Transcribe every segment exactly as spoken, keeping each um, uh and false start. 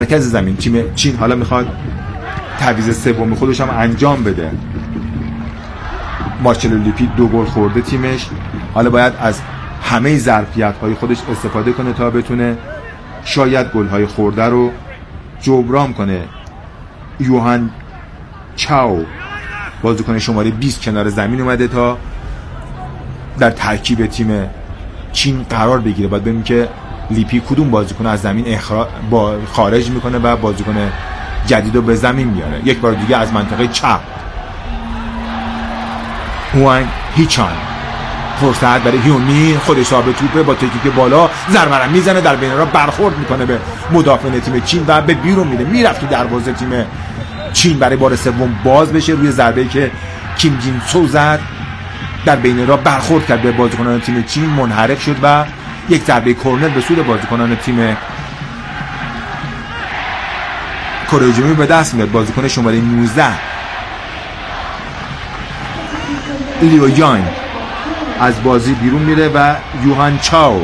مرکز زمین تیم چین حالا میخواد تعویض سوم خودش هم انجام بده. مارچلو لیپی دو گل خورده تیمش، حالا باید از همه ظرفیت‌های خودش استفاده کنه تا بتونه شاید گل‌های خورده رو جبران کنه. یوهان چاو بازیکن شماره بیست کنار زمین اومده تا در ترکیب تیم چین قرار بگیره. باید ببینیم که لیپی کدوم بازیکن از زمین اخراج با خارج میکنه و بازیکن جدید رو به زمین میاره. یک بار دیگه از منطقه چپ هوان هیچان، فرصت برای هیونی، خودش صاحب توپه، با تکنیک بالا ضربه میزنه، در بین را برخورد میکنه به مدافع تیم چین و به بیرون میره. میرفت که دروازه تیم چین برای بار سوم باز بشه روی ضربه‌ای که کیم جین سو زد، در بین را برخورد کرد به بازیکنان تیم چین، منحرف شد و یک ضربه کرنر به سود بازیکنان تیم کره جنوبی به دست میاد. بازیکن شماره نوزده لیو یانگ از بازی بیرون میره و یوهان چاو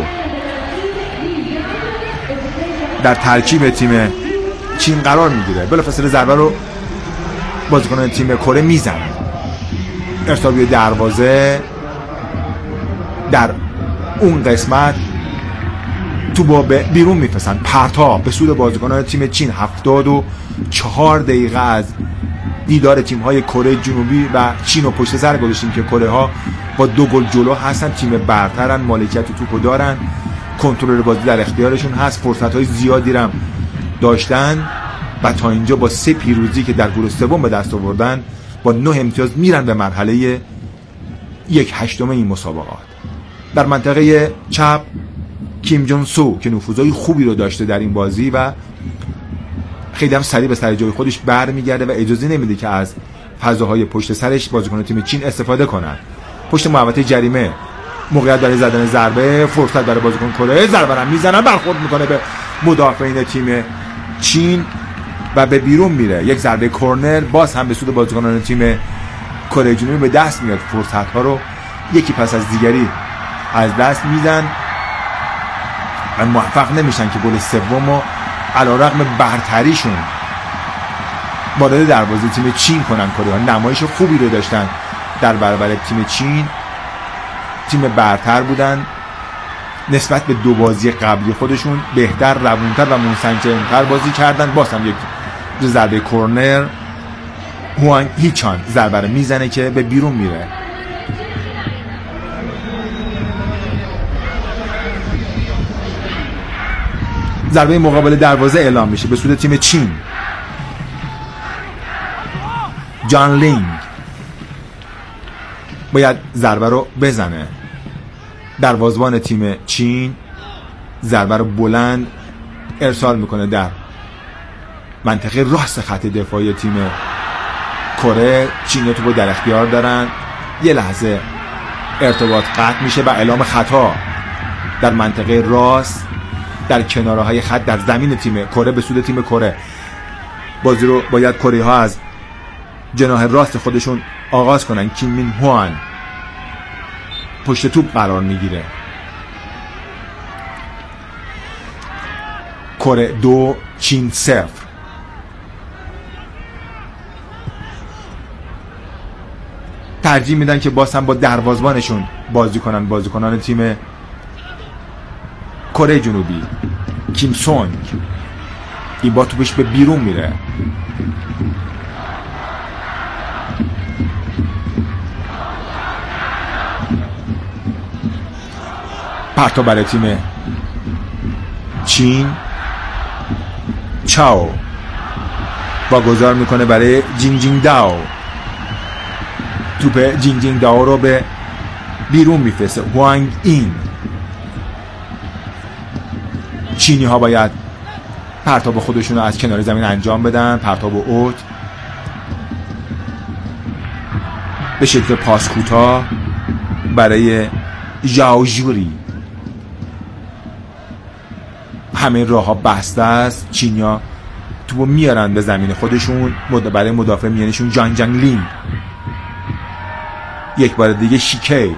در ترکیب تیم چین قرار میگیره. بلافاصله ضربه رو بازیکنان تیم کره میزنن. ارسال روی دروازه، در اون قسمت تو با بیرون میفرستن، پرتاب به سود بازیکنان تیم چین. هفتاد و چهار دقیقه از دیدار تیم‌های کره جنوبی و چین رو پشت سر گذاشتیم که کره ها با دو گل جلو هستن، تیم برترن، مالکیت توپو دارن، کنترل بازی در اختیارشون هست، فرصت‌های زیادی هم داشتن و تا اینجا با سه پیروزی که در گروه سوم به دست آوردن با نه امتیاز میرن به مرحله یک هشتم این مسابقات. در منطقه چپ کیم جون سو که نفوذهای خوبی رو داشته در این بازی و خیلی هم سریع به سر جای خودش برمیگرده و اجازه نمیده که از فضاهای پشت سرش بازیکن تیم چین استفاده کنن. پشت محوطه جریمه موقعیت برای زدن ضربه، فرصت برای بازیکن کره، ضربه رو میزنن، برخورد میکنه به مدافعین تیم چین و به بیرون میره. یک ضربه کرنر باز هم به سود بازیکنان تیم کره جنوبی به دست میاد. فرصت ها رو یکی پس از دیگری از دست میدن و موفق نمیشن که گل سومو علیرغم برتریشون وارد دروازه تیم چین کنن. کره ها نمایش خوبی رو داشتن در برابر تیم چین، تیم برتر بودن نسبت به دو بازی قبلی خودشون، بهتر، روونتر و منسجمتر بازی کردن. باز هم یک ضربه کرنر، هوان هیچان ضربه رو میزنه که به بیرون میره. ضربه مقابل دروازه اعلام میشه به سود تیم چین. جان لینگ باید ضربه رو بزنه. دروازه‌بان تیم چین ضربه رو بلند ارسال میکنه در منطقه راست خط دفاعی تیم کره. چینی تو در اختیار دارن، یه لحظه ارتباط قطع میشه و اعلام خطا در منطقه راست در کناره های خط در زمین تیم کره به سود تیم کره. بازی رو باید کره ها از جناح راست خودشون آغاز کنن. کیم مین هوان پشت توپ قرار میگیره. کره دو چین صفر. ترجیح میدن که باز هم با دروازه‌بانشون بازی کنن. بازیکنان تیم کره جنوبی کیم سونگ این با توپش به بیرون میره. پرتاب برای تیم چین. چاو واگذار میکنه برای جینگ جینگ داو. توپ جینگ جینگ داو رو به بیرون میفرسته. وانگ این. چینی ها باید پرتاب خودشون رو از کنار زمین انجام بدن. پرتاب و اوت به شکل پاس کوتاه برای ژائو ژوری. همه راه ها بسته است. چینیا توپو میارن به زمین خودشون برای مدافع میانشون جان جنگ لین. یک بار دیگه شیکی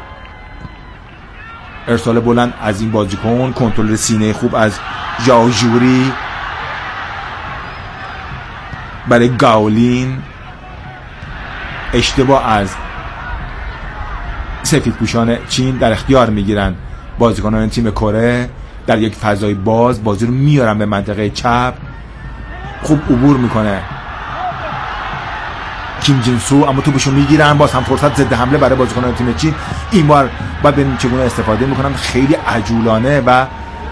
ارسال بلند از این بازیکن، کنترل سینه خوب از ژائو ژوری. برای گاولین، اشتباه از سفیدپوشان چین در اختیار میگیرن بازیکنان تیم کره در یک فضای باز، بازی رو میارن به منطقه چپ، خوب عبور میکنه کیم جین سو، اما توپشو میگیرن، باز هم فرصت ضد حمله برای بازیکنان تیم چین. این بار باید ببینیم چگونه استفاده میکنن، خیلی عجولانه و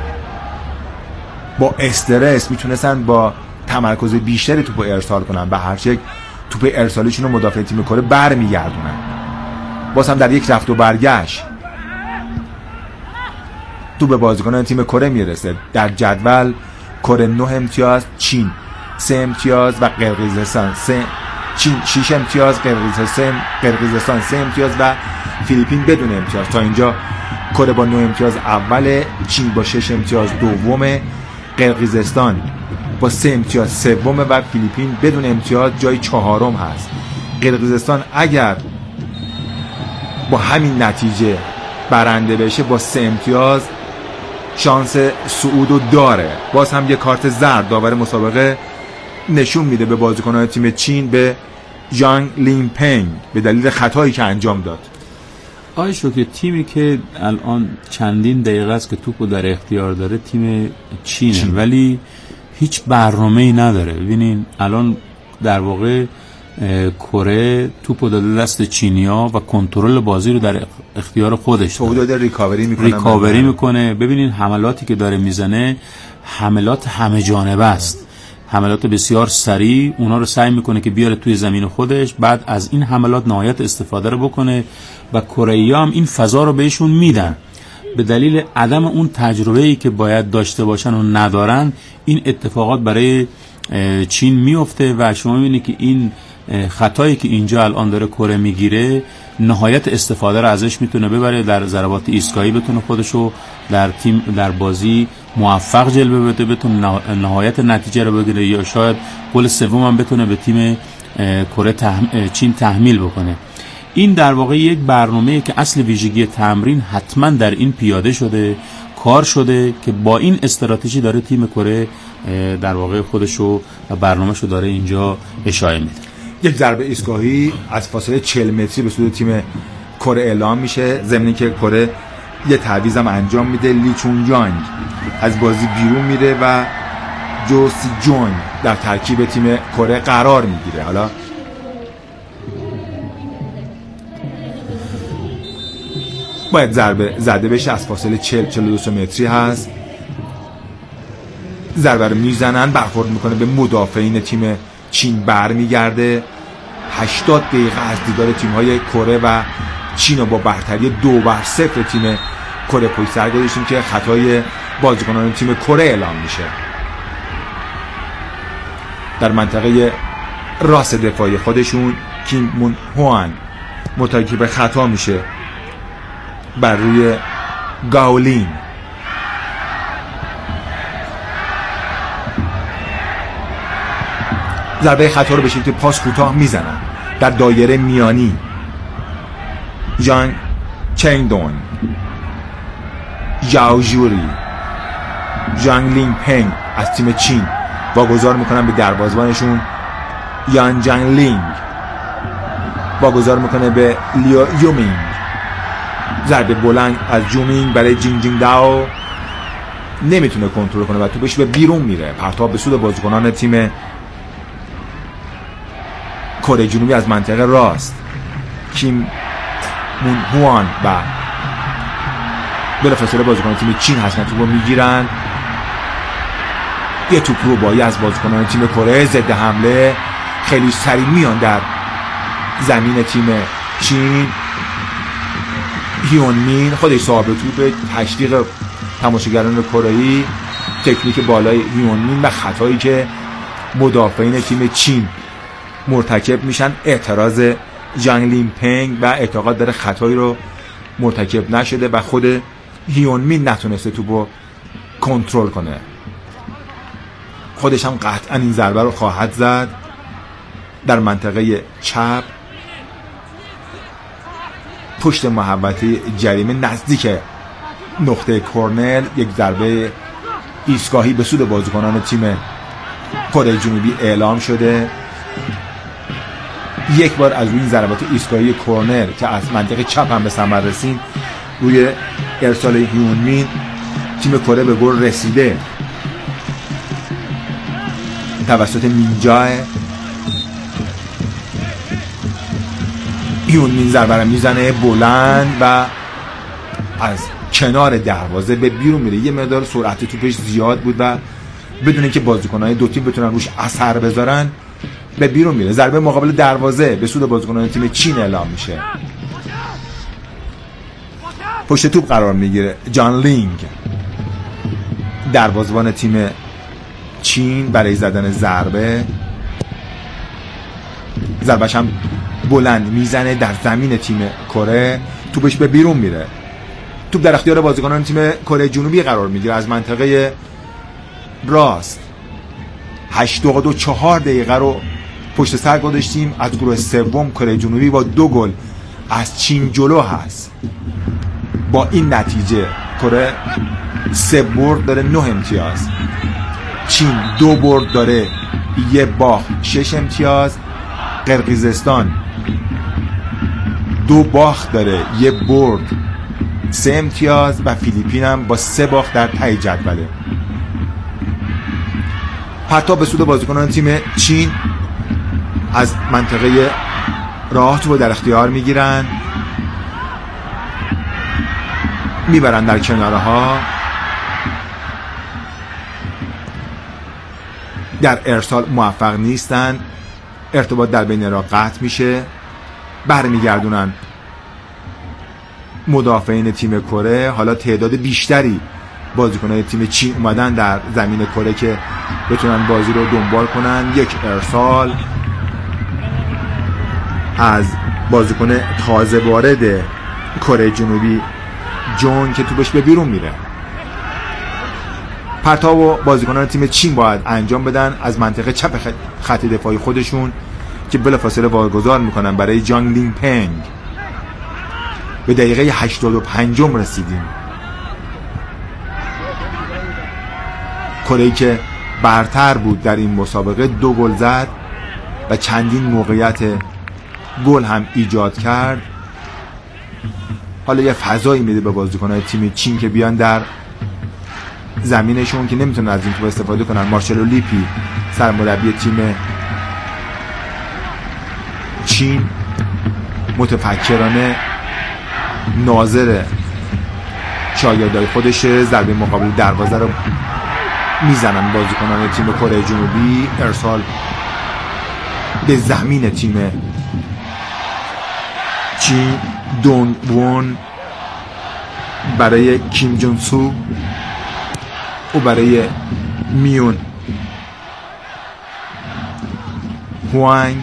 با استرس میتونستن با تمرکز بیشتری توپو ارسال کنن و هر یک توپ ارسالیشون رو مدافع تیم کره برمیگردونن. باز هم در یک رفت و برگشت تو به بازیکنان تیم کره میرسه. در جدول کره نه امتیاز، چین سه امتیاز و قرقیزستان سه چین شش امتیاز، قرقیزستان قرقیزستان سه امتیاز و فیلیپین بدون امتیاز. تا اینجا کره با نه امتیاز اوله، چین با شش امتیاز دومه، قرقیزستان با سه امتیاز سومه و فیلیپین بدون امتیاز جای چهارم هست. قرقیزستان اگر با همین نتیجه برنده بشه با سه امتیاز شانس صعودو داره. باز هم یه کارت زرد داور مسابقه نشون میده به بازیکنان تیم چین، به ژانگ لین پنگ، به دلیل خطایی که انجام داد. آیا شکر تیمی که الان چندین دقیقه است که توپو در اختیار داره تیم چینه چین. ولی هیچ برنامه‌ای نداره. ببینین الان در واقع کره توپو داده دست چینیا و کنترل بازی رو در اختیار خودش داره. داده ریکاوری میکنه. ریکاوری میکنه. ببینین حملاتی که داره میزنه حملات همه جانبه است. حملات بسیار سریع، اونا رو سعی میکنه که بیاره توی زمین خودش، بعد از این حملات نهایت استفاده رو بکنه و کره‌ای‌ها هم این فضا رو بهشون میدن. به دلیل عدم اون تجربه‌ای که باید داشته باشن و ندارن، این اتفاقات برای چین میفته و شما میبینید که این خطایی که اینجا الان داره کره میگیره نهایت استفاده رو ازش میتونه ببره، در ضربات ایستگاهی بتونه خودشو در تیم در بازی موفق جلوه بده، بتونه نهایت نتیجه رو بگیره یا شاید گل سوم هم بتونه به تیم کره تحم... چین تحمیل بکنه. این در واقع یک برنامه‌ای که اصل ویژگی تمرین حتما در این پیاده شده، کار شده که با این استراتژی داره تیم کره در واقع خودشو و برنامه‌شو داره اینجا اشاره میده. یک ضربه ایستگاهی از فاصله چهل متری به سود تیم کره اعلام میشه، ضمن که کره یه تعویض هم انجام میده. لی چون جانگ از بازی بیرون میره و جو سی جونگ در ترکیب تیم کره قرار میگیره. حالا باید ضربه زده بشه، از فاصله چهل تا چهل و دو متری هست. ضربه رو میزنن، برخورد میکنه به مدافعین تیم چین، برمیگرده. هشتاد دقیقه از دیدار تیم‌های کره و چین رو با برتری دو بر صفر تیم کره پشت سر گذاشتیم که خطای بازیکنان تیم کره اعلام میشه. در منطقه راست دفاعی خودشون کیم مون هوان مرتکب خطا میشه بر روی گاولین. ضربه خطا رو به شکل پاس کوتاه میزنن در دایره میانی. ژانگ چنگدون، ژائو ژوری، ژانگ لین پنگ از تیم چین واگذار میکنن به دروازه‌بانشون یان جنگ لینگ، واگذار میکنه به لیو یومینگ. ضربه بلند از جومینگ برای جینگ جینگ داو، نمیتونه کنترل کنه و توپش به بیرون میره. پرتاب به سود بازیکنان تیم کره جنوبی از منطقه راست. کیم مون هوان و بلافاصله بازیکنان تیم چین هستن توپو میگیرن. یه توپ رو بایی از بازیکنان تیم کره ضد حمله خیلی سریع میان در زمین تیم چین. هیون مین خودش صاحب توپ، تشویق تماشاگران کره‌ای، تکنیک بالای هیون مین و خطایی که مدافعین تیم چین مرتکب میشن. اعتراض ژانگ لین پنگ و اعتقاد داره خطایی رو مرتکب نشده و خود هیون مین نتونسته توپو کنترل کنه. خودش هم قطعا این ضربه رو خواهد زد. در منطقه چپ پشت محوطه جریمه نزدیک نقطه کرنل یک ضربه ایستگاهی به سود بازیکنان تیم کره جنوبی اعلام شده. یک بار از روی این ضربات ایستگاهی کورنر که از منطقه چپ هم به ثمر رسید روی ارسال هیون مین تیم کره به گل رسیده توسط مینجا. هیون مین ضربه میزنه بلند و از کنار دروازه به بیرون میره. یه مقدار سرعت توپش زیاد بود و بدون اینکه بازیکن‌های دو تیم بتونن روش اثر بذارن به بیرون میره. ضربه مقابل دروازه به سود بازیکنان تیم چین اعلام میشه. پشت توپ قرار میگیره جان لینگ، دروازه‌بان تیم چین، برای زدن ضربه. ضربه‌ش هم بلند میزنه در زمین تیم کره، توپش به بیرون میره. توپ در اختیار بازیکنان تیم کره جنوبی قرار میگیره از منطقه راست. هشتاد و چهار دقیقه رو پشت سر گذاشتیم. از گروه سوم کره جنوبی با دو گل از چین جلو هست. با این نتیجه کره سه برد داره نه امتیاز، چین دو برد داره یه باخت شش امتیاز، قرقیزستان دو باخت داره یه برد سه امتیاز و فیلیپین هم با سه باخت در ته جدوله. پرتاب به سود بازیکنان تیم چین از منطقه راه رو در اختیار میگیرن، میبرن در کناره ها. در ارسال موفق نیستن، ارتباط در بین را قطع میشه. برمیگردونن مدافعین تیم کره. حالا تعداد بیشتری بازیکنان تیم چین اومدن در زمین کره که بتونن بازی رو دنبال کنن. یک ارسال از بازیکن تازه وارد کره جنوبی جون که توپش به بیرون میره. پرتاب و بازیکنان تیم چین باید انجام بدن از منطقه چپ خط دفاعی خودشون که بلافاصله واگذار میکنن برای جانگ لینگ پنگ. به دقیقه هشتاد و پنج رسیدیم. کره‌ای که برتر بود در این مسابقه دو گل زد و چندین موقعیت گل هم ایجاد کرد. حالا یه فضایی میده به بازیکن‌های تیم چین که بیان در زمینشون که نمیتونن از این توپ استفاده کنن. مارشلو لیپی سرمربی تیم چین متفکرانه ناظر شاگردای خودش ضربه مقابل دروازه رو میزنن بازیکنان تیم کره جنوبی. ارسال به زمین تیم چین، دون وون برای کیم جون سو و برای میون هوانگ.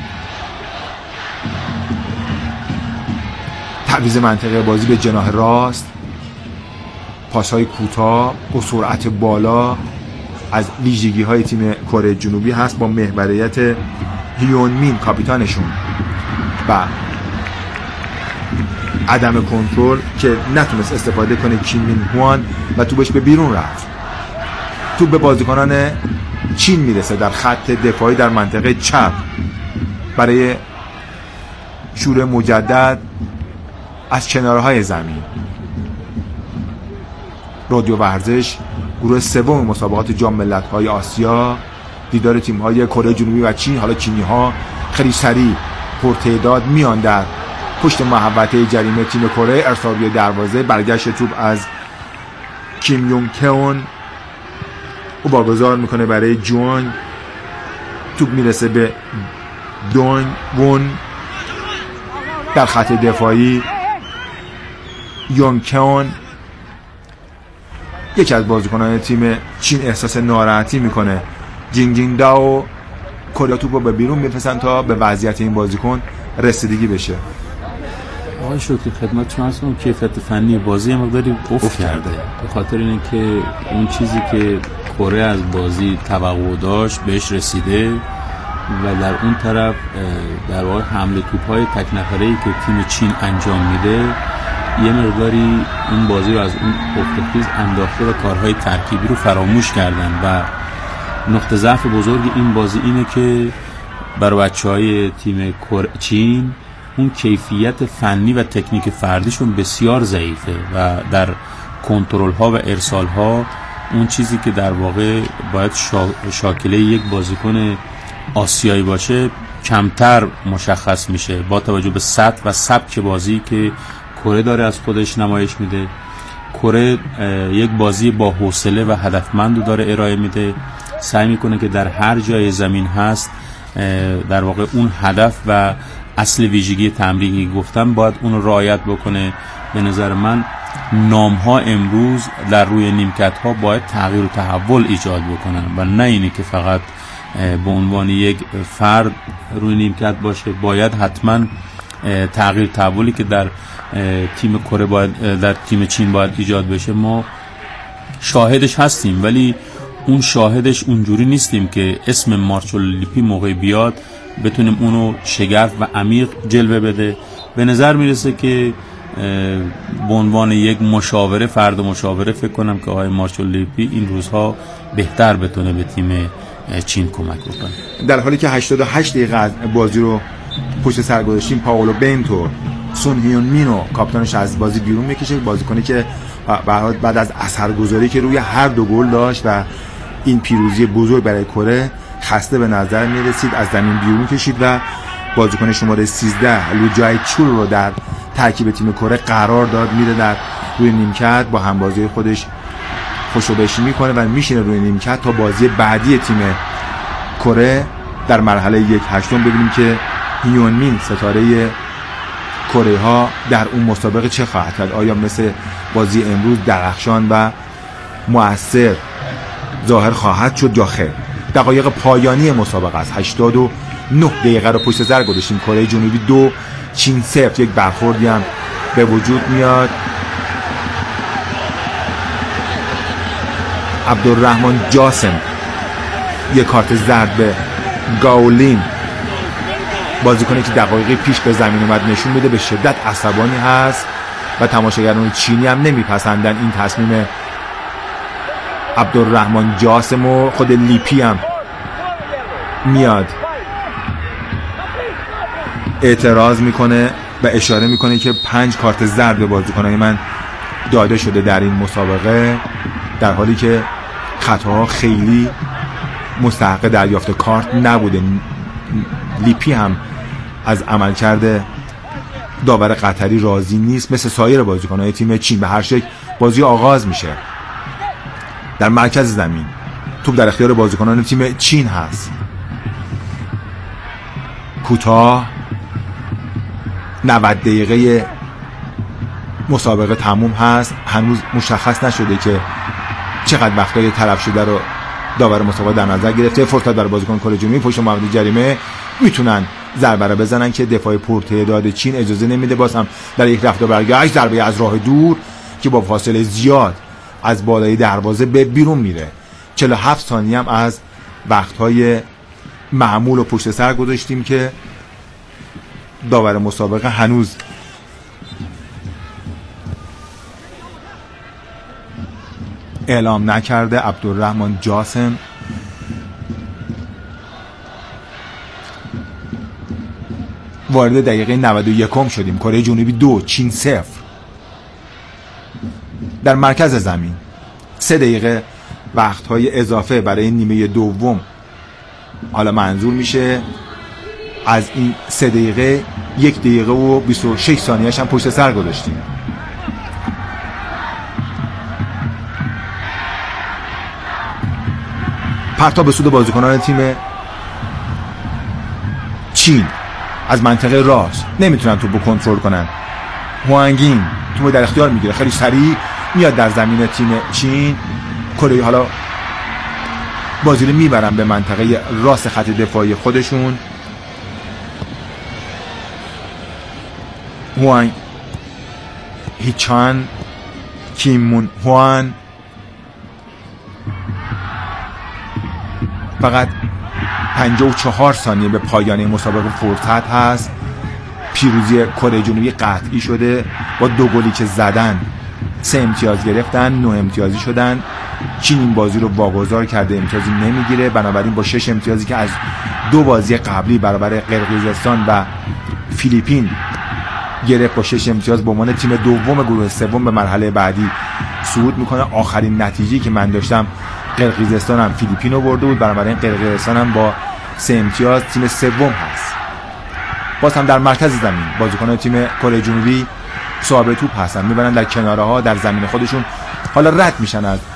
تعویض منطقه بازی به جناح راست، پاس‌های کوتاه و سرعت بالا از ویژگی‌های تیم کره جنوبی هست با محوریت هیون مین کاپیتانشون و عدم کنترل که نتونست استفاده کنه کیم مین هوان و توپش به بیرون رفت. توپ به بازیکنان چین میرسه در خط دفاعی در منطقه چپ برای شور مجدد از کنارهای زمین. رادیو ورزش گروه سوم مسابقات جام ملت‌های آسیا، دیدار تیم‌های کره جنوبی و چین. حالا چینی‌ها خیلی سریع پرتعداد میان در پشت محوطه جریمه تیم کره. ارسال دروازه، برگشت توپ از کیم یونگ کئون او واگذار میکنه برای جوان. توپ میرسه به دون وون در خط دفاعی. یونگ کئون یکی از بازیکنان تیم چین احساس ناراحتی میکنه. جینگ جینگ داو کره توپ رو به بیرون میفرستن تا به وضعیت این بازیکن رسیدگی بشه. آقای شکری خدمت شما هستم. کیفیت فنی بازی مقداری افت کرده به خاطر اینکه اون چیزی که کره از بازی توقع داشت بهش رسیده و در اون طرف در واقع حمله توپ‌های تک نفره‌ای که تیم چین انجام میده یه مقداری این بازی رو از اون افت خیز انداخته و کارهای ترکیبی رو فراموش کردن و نقطه ضعف بزرگ این بازی اینه که برای بچهای تیم چین اون کیفیت فنی و تکنیک فردیشون بسیار ضعیفه و در کنترل ها و ارسال ها اون چیزی که در واقع باید شا... شاکله یک بازیکن آسیایی باشه کمتر مشخص میشه با توجه به سطح و سبک بازی که کره داره از خودش نمایش میده. کره یک بازی با حوصله و هدفمند داره ارائه میده، سعی میکنه که در هر جای زمین هست در واقع اون هدف و اصل ویژگی تمرینی گفتم باید اون رو رعایت بکنه. به نظر من نام ها امروز در روی نیمکت ها باید تغییر و تحول ایجاد بکنن و نه اینی که فقط به عنوان یک فرد روی نیمکت باشه. باید حتما تغییر تحولی که در تیم کره باید در تیم چین باید ایجاد بشه ما شاهدش هستیم، ولی اون شاهدش اونجوری نیستیم که اسم مارچلو لیپی موقع بیاد بتونیم اونو شگرف و عمیق جلوه بده. به نظر میرسه که به عنوان یک مشاوره فرد مشاوره فکر کنم که آقای مارچلو لیپی این روزها بهتر بتونه به تیم چین کمک بکنه. در حالی که هشتاد و هشت دقیقه از بازی رو پشت سر گذاشتیم پائولو بنتو سون هیون مینو کاپیتانش از بازی بیرون میکشه، بازیکنی که بعد از اثرگذاری که روی هر دو گل داشت و این پیروزی بزرگ برای کره خسته به نظر میرسید، از زمین بیرون کشید و بازیکن شماره سیزده لو جای چول رو در ترکیب تیم کره قرار داد. میره در روی نیمکت با همبازی خودش خوشوبشی میکنه و میشینه روی نیمکت تا بازی بعدی تیم کره در مرحله یک هشتم ببینیم که هیون مین ستاره کره ها در اون مسابقه چه خواهد کرد. آیا مثل بازی امروز درخشان و مؤثر ظاهر خواهد شد یا خیر؟ دقایق پایانی مسابقه است. هشتاد و نه دقیقه رو پشت سر گذاشتیم. کره جنوبی دو چین صفر. یک برخوردی هم به وجود میاد. عبدالرحمن جاسم یک کارت زرد به گاولین، بازیکنی که دقایقی پیش به زمین اومد، نشون میده به شدت عصبانی هست و تماشاگران چینی هم نمیپسندن این تصمیم عبدالرحمن جاسم و خود لیپی هم میاد اعتراض میکنه و اشاره میکنه که پنج کارت زرد به بازیکنای من داده شده در این مسابقه، در حالی که خطاها خیلی مستحق دریافت کارت نبوده. لیپی هم از عملکرد داور قطری راضی نیست، مثل سایر بازیکن‌های تیم چین. به هر شکل بازی آغاز میشه. در مرکز زمین توپ در اختیار بازیکنان تیم چین هست. کوتاه نود دقیقه مسابقه تموم هست، هنوز مشخص نشده که چقدر وقتای تلف شده رو داور مسابقه در نظر گرفته. فرصت برای بازیکن کره جنوبی پشت محوطه جریمه میتونن ضربه رو بزنن که دفاع پرتعداد چین اجازه نمیده. باز هم در یک رفت و برگشت ضربه از راه دور که با فاصله زیاد از بالای دروازه به بیرون میره. چهل و هفت ثانیه هم از وقت‌های معمول و پشت سر گذاشتیم که داور مسابقه هنوز اعلام نکرده. عبدالرحمن جاسم وارد دقیقه نود و یک شدیم. کره جنوبی دو چین صفر. در مرکز زمین سه دقیقه وقت‌های اضافه برای نیمه دوم حالا منظور میشه. از این سه دقیقه یک دقیقه و بیست و شش ثانیه‌اش هم پشت سر گذاشتیم. پرتاب به سود بازیکنان تیم چین از منطقه راست، نمیتونن توپو کنترل کنن. هوانگین توپو در اختیار میگیره، خیلی سریع میاد در زمین تیم چین. کره حالا بازی رو میبرن به منطقه راست خط دفاعی خودشون. هوان هیچان کیمون هوان فقط پنجاه و چهار ثانیه به پایان مسابقه فرصت هست. پیروزی کره جنوبی قطعی شده. با دو گلی که زدن سه امتیاز گرفتن، نه امتیازی شدن. چین این بازی رو واگذار کرده، امتیازی نمیگیره. بنابراین با شش امتیازی که از دو بازی قبلی برابر قرقیزستان و فیلیپین گرفت با شش امتیاز به عنوان تیم دوم گروه سوم به مرحله بعدی صعود میکنه. آخرین نتیجه‌ای که من داشتم قرقیزستان هم فیلیپین رو برده بود، بنابراین قرقیزستان هم با سه امتیاز تیم سوم هست. باز هم در مرکز زمین بازیکنان تیم کره جنوبی صاحب توپ هستن، میبرن در کناره ها در زمین خودشون، حالا رد میشن از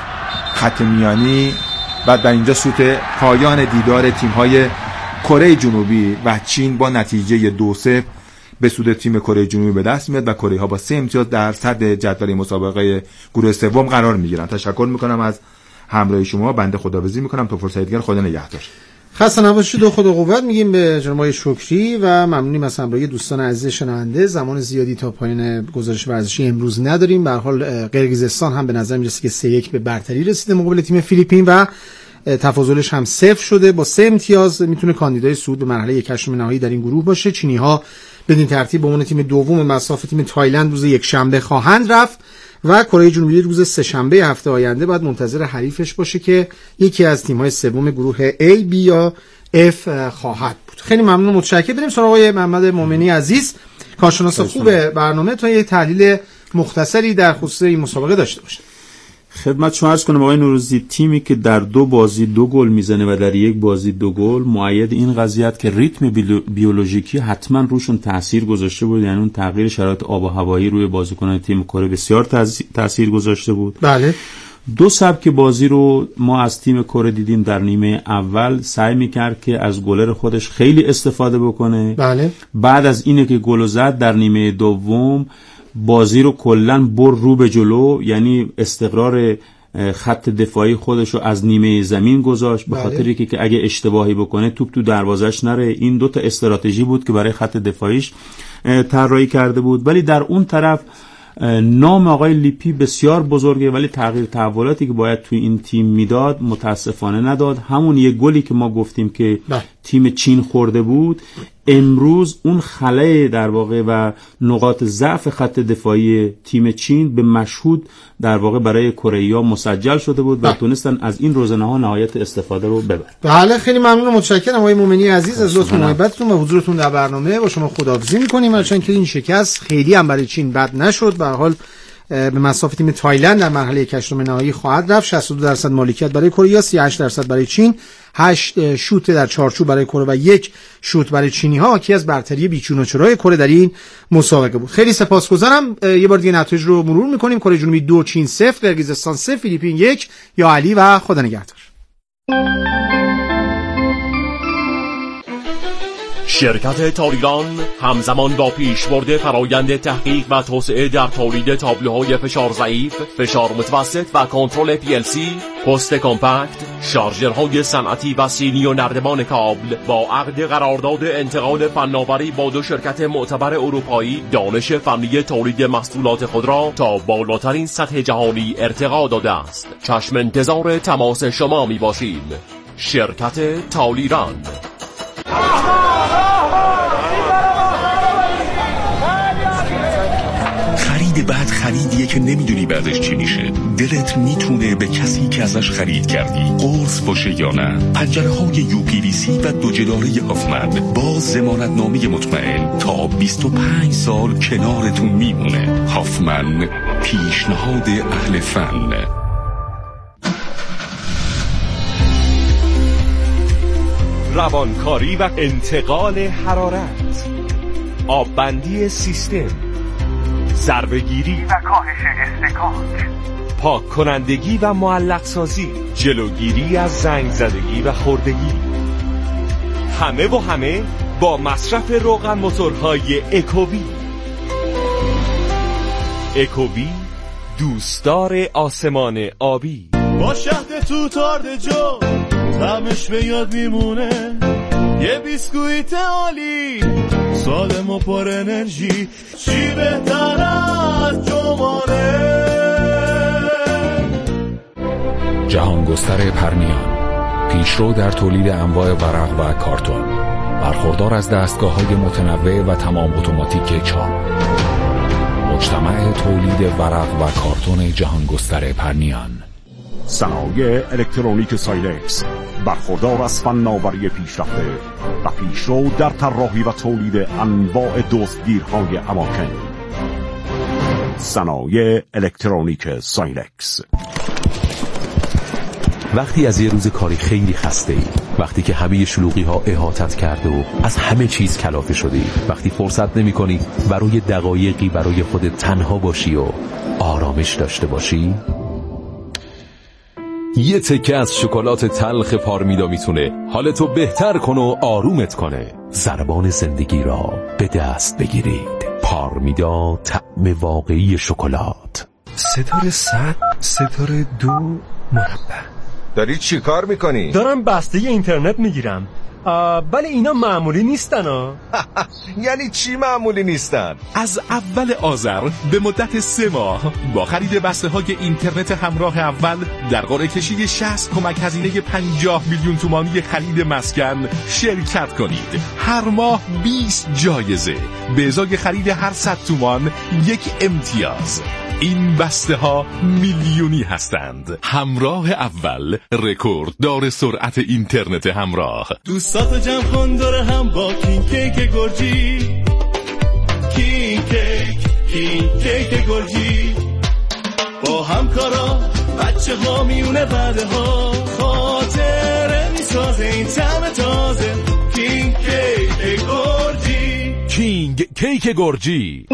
خط میانی. بعد در اینجا سوت پایان دیدار تیم‌های کره جنوبی و چین با نتیجه دو صفر به سود تیم کره جنوبی به دست میاد و کره ها با سه امتیاز در صدر جدول مسابقه گروه سوم قرار میگیرن. تشکر میکنم از همراهی شما، بنده خداحافظی میکنم تا فرصت دیگر، خدا نگهدار. خسته نباشید و خدا قوت میگیم به جناب شکری و ممنونیم از همراهی دوستان عزیز شنونده. زمان زیادی تا پایان گزارش ورزشی امروز نداریم. به هر حال قرقیزستان هم به نظر میرسه که سه یک به برتری رسیده مقابل تیم فیلیپین و تفاضلش هم صفر شده. با سه امتیاز میتونه کاندیدای صعود به مرحله یک هشتم نهایی در این گروه باشه. چینی ها بدین ترتیب به عنوان تیم دوم مسافت تیم تایلند روز یک شنبه خواهند رفت و کره جنوبی روز سه شنبه هفته آینده باید منتظر حریفش باشه که یکی از تیم‌های سوم گروه A، B یا F خواهد بود. خیلی ممنون و متشکرم. بریم سراغ آقای محمد مومنی عزیز، کارشناس خوب برنامه، تا یه تحلیل مختصری در خصوص این مسابقه داشته باشیم. خدمت شما عرض کنم آقای نوروزی، تیمی که در دو بازی دو گل میزنه و در یک بازی دو گل، مؤید این قضیه که ریتم بیولوژیکی حتما روشون تاثیر گذاشته بود، یعنی اون تغییر شرایط آب و هوایی روی بازیکنان تیم کره بسیار تاثیر گذاشته بود. بله. دو سبک بازی رو ما از تیم کره دیدیم. در نیمه اول سعی میکرد که از گلر خودش خیلی استفاده بکنه. بله. بعد از اینه که گل زد در نیمه دوم بازی رو کلن بر رو به جلو، یعنی استقرار خط دفاعی خودش رو از نیمه زمین گذاشت به خاطر اینکه که اگه اشتباهی بکنه توپ تو دروازش نره. این دو تا استراتژی بود که برای خط دفاعیش طراحی کرده بود. ولی در اون طرف نام آقای لیپی بسیار بزرگه، ولی تغییر تحولاتی که باید توی این تیم میداد متاسفانه نداد. همون یک گلی که ما گفتیم که ده. تیم چین خورده بود، امروز اون خلأ در واقع و نقاط ضعف خط دفاعی تیم چین به مشهود در واقع برای کره‌ای‌ها مسجل شده بود و تونستن از این روزنه‌ها نهایت استفاده رو ببرن. بله، خیلی ممنون و متشکرم آقای مومنی عزیز از لطف و محبتتون و حضورتون در برنامه. با شما خداحافظی می‌کنیم، چون که این شکست خیلی هم برای چین بد نشد. به هر حال به مسافت تیم تایلند در مرحله یک هشتم نهایی خواهد رفت. شصت و دو درصد مالکیت برای کره، سی و هشت درصد برای چین، هشت شوت در چارچوب برای کره و یک شوت برای چینی ها، که از برتری بیچون و چرای کره در این مسابقه بود. خیلی سپاسگزارم. یه بار دیگه نتایج رو مرور میکنیم. کره جنوبی دو، چین صفر، قرقیزستان صفر، فیلیپین یک. یا علی و خدا نگهدار. شرکت تالیران همزمان با پیشبرد فرآیند تحقیق و توسعه در تولید تابلوهای فشار ضعیف، فشار متوسط و کنترل پی ال سی، پست کامپکت، شارژرهای صنعتی و سینی و نردبان کابل، با عقد قرارداد انتقال فناوری با دو شرکت معتبر اروپایی، دانش فنی تولید محصولات خود را تا بالاترین سطح جهانی ارتقا داده است. چشم انتظار تماس شما می باشیم. شرکت تالیران. خرید بعد خریدیه که نمیدونی بعدش چی میشه. دلت میتونه به کسی که ازش خرید کردی قرص باشه یا نه. پنجره های یو پی وی سی و دو جداره هافمن با ضمانت نامه مطمئن تا بیست و پنج سال کنارتون میمونه. هافمن، پیشنهاد اهل فن. روانکاری و انتقال حرارت، آببندی سیستم، ضربه‌گیری و کاهش اصطکاک، پاک کنندگی و معلق سازی، جلوگیری از زنگ زدگی و خوردگی، همه و همه با مصرف روغن موتورهای اکووی. اکووی، دوستدار آسمان آبی. با شهد تو تارد جو طعمش به یاد میمونه، یه بیسکویت عالی سالم و پر انرژی، چی بهتر از جمانه. جهانگستر پرنیان، پیشرو در تولید انواع ورق و کارتون، برخوردار از دستگاه‌های متنوع و تمام اتوماتیک چاپ. مجتمع تولید ورق و کارتون جهانگستر پرنیان. صنایع الکترونیک سایلکس برخوردار از فناوری پیشرفته و پیشرو در طراحی و تولید انواع دزدگیرهای اماکن. صنایع الکترونیک سایلکس. وقتی از یه روز کاری خیلی خسته ای، وقتی که همه شلوغی ها احاطت کرده و از همه چیز کلافه شدی، وقتی فرصت نمی کنی برای دقایقی برای خودت تنها باشی و آرامش داشته باشی، یه تکه از شکلات تلخ پارمیدا میتونه حالتو بهتر کنه و آرومت کنه. ضربان زندگی را به دست بگیرید. پارمیدا، طعم واقعی شکلات. ستاره صد، ستاره دو، مربع. داری چی کار میکنی؟ دارم بسته اینترنت میگیرم. ولی اینا معمولی نیستن ها. یعنی چی معمولی نیستن؟ از اول آذر به مدت سه ماه با خرید بسته های اینترنت همراه اول در قرعه کشی شصت کمک هزینه پنجاه میلیون تومانی خرید مسکن شرکت کنید. هر ماه بیست جایزه به ازای خرید هر صد تومان یک امتیاز. این بسته ها میلیونی هستند. همراه اول، رکورد دار سرعت اینترنت همراه. دوستاتو جمع کن دور هم با کینگ کیک گرجی. کینگ کیک، کینگ کیک گرجی. با همکارا بچه ها میونه بعده ها خاطره میسازه این طعم تازه. کینگ کیک گرجی. کینگ کیک گرجی.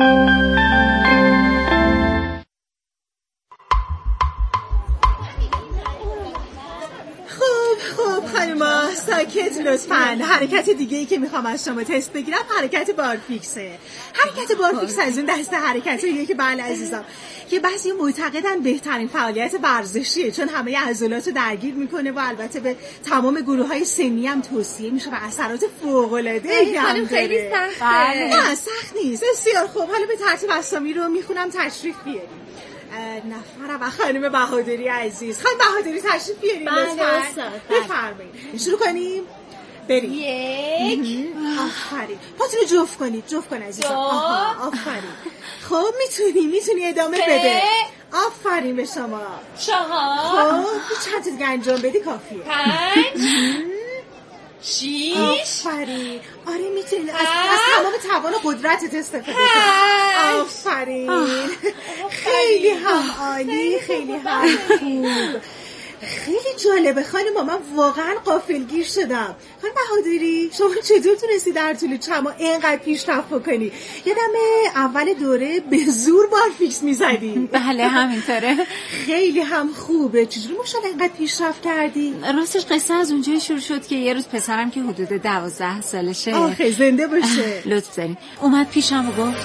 خانما ساکت لطفاً. حرکت دیگه ای که میخوام از شما تست بگیرم حرکت بارفیکسه. حرکت بارفیکس از اون دسته حرکتاییه که بله عزیزم که بعضی معتقدن بهترین فعالیت ورزشیه چون همه عضلات رو درگیر میکنه و البته به تمام گروه‌های سنی هم توصیه میشه و اثرات فوق‌العاده‌ای هم داره. خیلی سخته. نه سخت نیست. بسیار خوب. حالا به ترتیب اسامی رو میخونم تشریف بیاریم. نفر و خانم بهادری عزیز. خانم بهادری تشریف بیاریم لطفاً. بفرمایید. شروع کنیم. بریم. یک. آفرین. پاتونو جفت کنید. جفت کن عزیزم. آها آفرین. خب میتونی میتونی ادامه بده. آفرین به شما. چهار. خب چند تا دیگه انجام بدی کافیه. پنج. شیش. آفرین. آره میتونی از, از تمام توان و قدرتت استفاده کنی. آفرین. خیلی هم عالی. خیلی هم خوب. خیلی جالبه خانم. من واقعا غافلگیر شدم. خانم بهادری شما چطور تونستی در طول چند ماه اینقدر پیشرفت بکنی؟ یادم اول دوره به زور بارفیکس میزدی. بله همینطوره. خیلی هم خوبه. چجوری ماشاءالله اینقدر پیشرفت کردی؟ راستش قصه از اونجایی شروع شد که یه روز پسرم که حدود دوازده سالشه، آخه زنده باشه، لطف دارین، اومد پیشم و گفت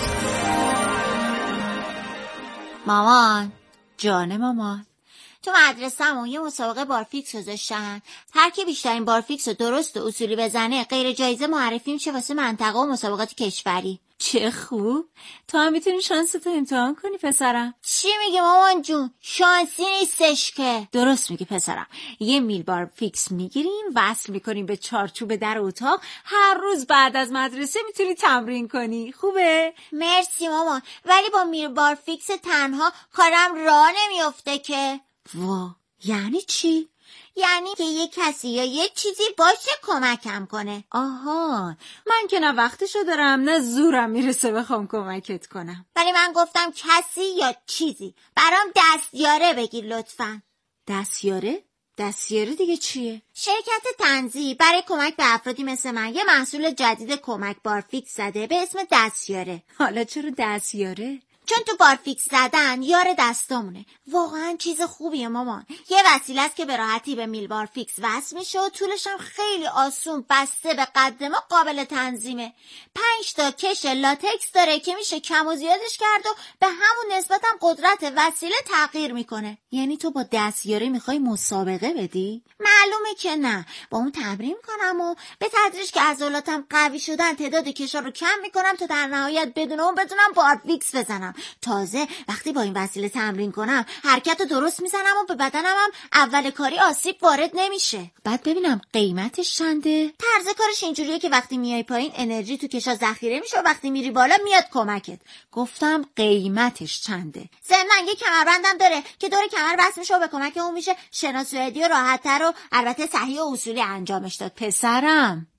مامان، جان مامان، تو مدرسه‌مون یه مسابقه بارفیکس گذاشتن. هر کی بیشترین بارفیکس رو درست و اصولی بزنه غیر جایزه معرفی میشه واسه منطقه و مسابقات کشوری. چه خوب. تو هم میتونی شانستو امتحان کنی پسرم. چی میگی مامان جون؟ شانسی نیستش که. درست میگی پسرم. یه میل بارفیکس میگیریم، وصل میکنیم به چارچوب در اتاق، هر روز بعد از مدرسه میتونی تمرین کنی. خوبه؟ مرسی مامان، ولی با میل بارفیکس تنها کارم راه نمیافته که. وا، یعنی چی؟ یعنی که یه کسی یا یه چیزی باشه کمکم کنه. آها، من که نه وقتشو دارم نه زورم میرسه بخوام کمکت کنم. ولی من گفتم کسی یا چیزی. برام دستیاره بگیر لطفاً. دستیاره؟ دستیاره دیگه چیه؟ شرکت تنزی برای کمک به افرادی مثل من یه محصول جدید کمک بارفیکس زده به اسم دستیاره. حالا چرا دستیاره؟ چون تو بارفیکس زدن یار دستامونه. واقعا چیز خوبیه مامان. یه وسیله است که به راحتی به میل بارفیکس وصل میشه و طولش هم خیلی آسون بسته به قد ما قابل تنظیمه. پنج تا کش لاتکس داره که میشه کم و زیادش کرد و به همون نسبت هم قدرت وسیله تغییر میکنه. یعنی تو با دستیاره میخوای مسابقه بدی؟ معلومه که نه. با اون تمرین میکنم و به تدریج که عضلاتم قوی شدن تعداد کشا رو کم میکنم تا در نهایت بدون اون بتونم بارفیکس بزنم. تازه وقتی با این وسیله تمرین کنم حرکت رو درست میزنم و به بدنم هم اول کاری آسیب وارد نمیشه. بعد ببینم قیمتش چنده؟ طرز کارش اینجوریه که وقتی میای پایین انرژی تو کشا ذخیره میشه و وقتی میری بالا میاد کمکت. گفتم قیمتش چنده؟ ضمن یه کمربندم داره که دور کمر بس میشه و به کمک اون میشه شنا سوئدی و راحت‌تر و البته صحیح و اصولی انجامش داد. پسرم